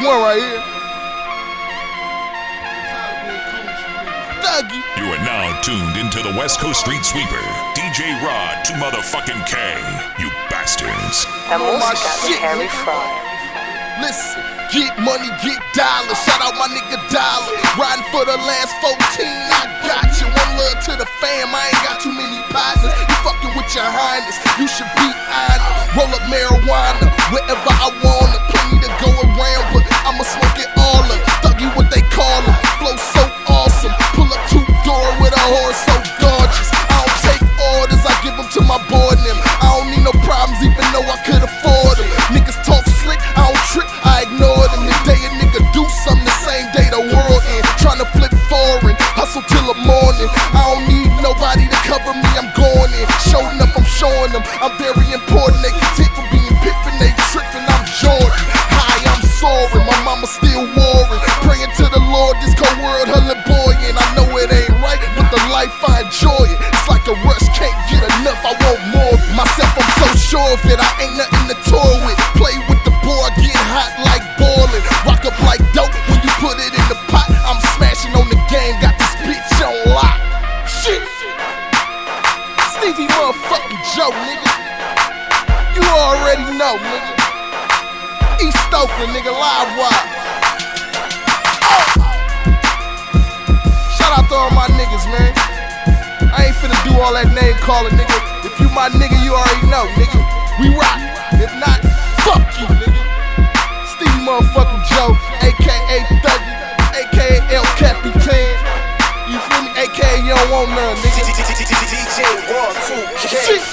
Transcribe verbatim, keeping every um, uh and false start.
one right here. Thuggy. You are now tuned into the West Coast Street Sweeper, D J Rod to motherfucking K, you bastards. La música de Harry Fraud. Listen, get money, get dollars. Shout out my nigga Dollar. Riding for the last fourteen, I got you. One love to the fam, I ain't got too many partners. You fucking with your highness, you should be honored. Roll up marijuana, wherever I wanna. Plenty to go around, but I'ma smoke it all up. Thuggy what they call them, flow so awesome. Pull up two door with a horse so gorgeous. I don't take orders, I give them to my boy and them. I don't need no problems, even though I could afford them. Niggas talk slick, I don't trip, I ignore them. The day a nigga do something, the same day the world end. Tryna flip foreign, hustle till the morning. I don't need nobody to cover me, I'm going in. Showing up, I'm showing them, I'm very important. They content for being pippin', they trippin', I'm Jordan. Hi, I'm soaring, my mama still warring. Praying to the Lord, this cold world, her little boy. And I know it ain't right, but the life I enjoy it. It's like a rush, can't get enough, I want more. Myself, I'm so sure of it, I ain't nothing to toy with. Play with the boy, get hot like boiling. Rock up like dope, when you put it in the pot. I'm smashing on the game, got this bitch on lock. Shit! Stevie motherfucking Joe, nigga. You already know, nigga. East Oakland, nigga, live wire. Oh. Shout out to all my niggas, man. I ain't finna do all that name calling, nigga. If you my nigga, you already know, nigga. We rock. If not, fuck you, nigga. Stevie motherfucking Joe, aka Thuggy, aka El Capitan. You feel me? A K A you don't want none, nigga. D J Rod two K.